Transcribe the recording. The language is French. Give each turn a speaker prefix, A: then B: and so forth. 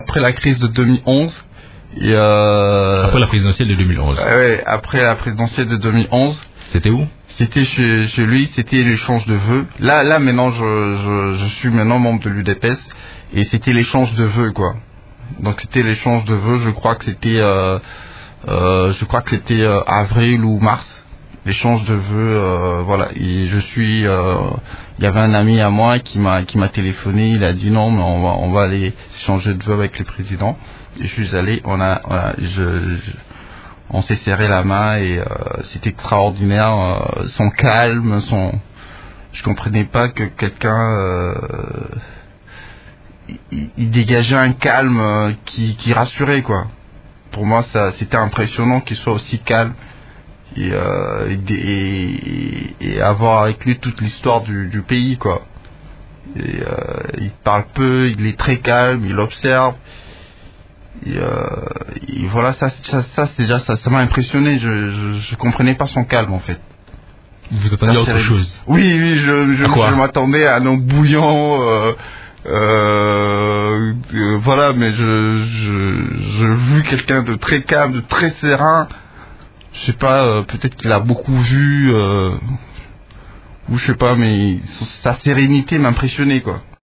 A: après la crise de 2011. Et
B: après la présidentielle de 2011.
A: Ouais, après la présidentielle de 2011.
B: C'était où?
A: C'était chez lui, c'était l'échange de vœux. Là maintenant, je suis maintenant membre de l'UDPS et c'était l'échange de vœux, quoi. Donc c'était l'échange de vœux. Je crois que c'était avril ou mars. L'échange de vœux, voilà. Et il y avait un ami à moi qui m'a téléphoné. Il a dit non, mais on va aller échanger de vœux avec le président. Et je suis allé. On s'est serré la main et c'était extraordinaire. Son calme, je comprenais pas que quelqu'un il dégageait un calme qui rassurait, quoi. Pour moi, c'était impressionnant qu'il soit aussi calme et avoir avec lui toute l'histoire du pays, quoi. Et il parle peu, il est très calme, il observe. Et voilà, ça m'a impressionné. Je comprenais pas son calme, en fait.
B: Vous attendiez autre chose?
A: Oui, je m'attendais à un homme bouillant. Voilà, mais je vu quelqu'un de très calme, de très serein. Je sais pas, peut-être qu'il a beaucoup vu, ou je sais pas, mais sa sérénité m'impressionnait, quoi.